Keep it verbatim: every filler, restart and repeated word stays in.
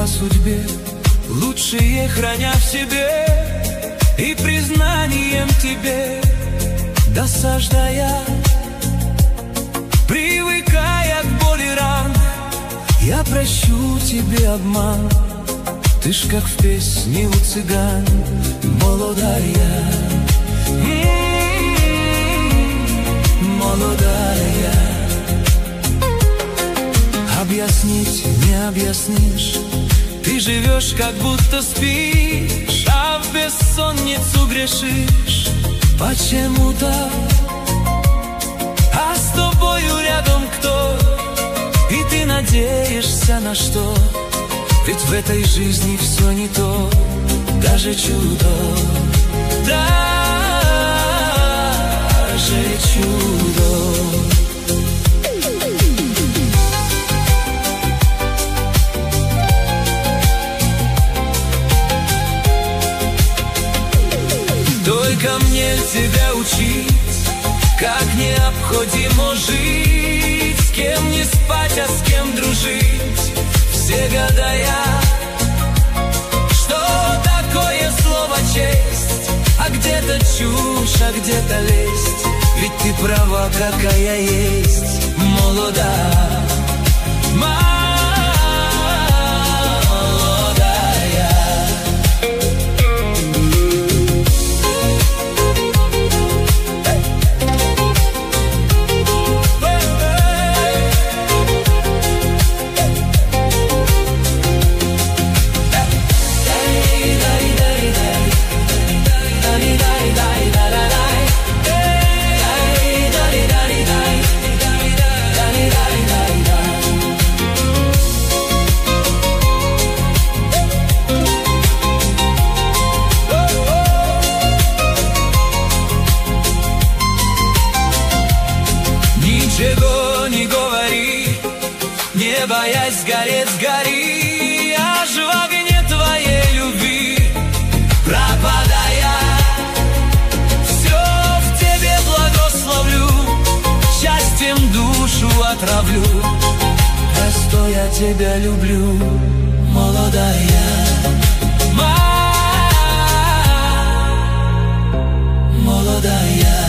судьбе, лучшее храня в себе, и признанием тебе досаждая, привыкая к боли ран, я прощу тебе обман. Ты ж как в песне у цыган, молодая, молодая. Объяснить не объяснишь, ты живешь, как будто спишь, а в бессонницу грешишь почему-то. А с тобою рядом кто? И ты надеешься на что? Ведь в этой жизни все не то, даже чудо, даже чудо. Только мне тебя учить, как необходимо жить, с кем не спать, а с кем дружить, все гадая, что такое слово честь, а где-то чушь, а где-то лесть. Ведь ты права, какая есть, молодая, молодая. Ничего не говори, не боясь гореть, сгори, аж в огне твоей любви пропадая. Все в тебе благословлю, счастьем душу отравлю, просто я тебя люблю, молодая, молодая.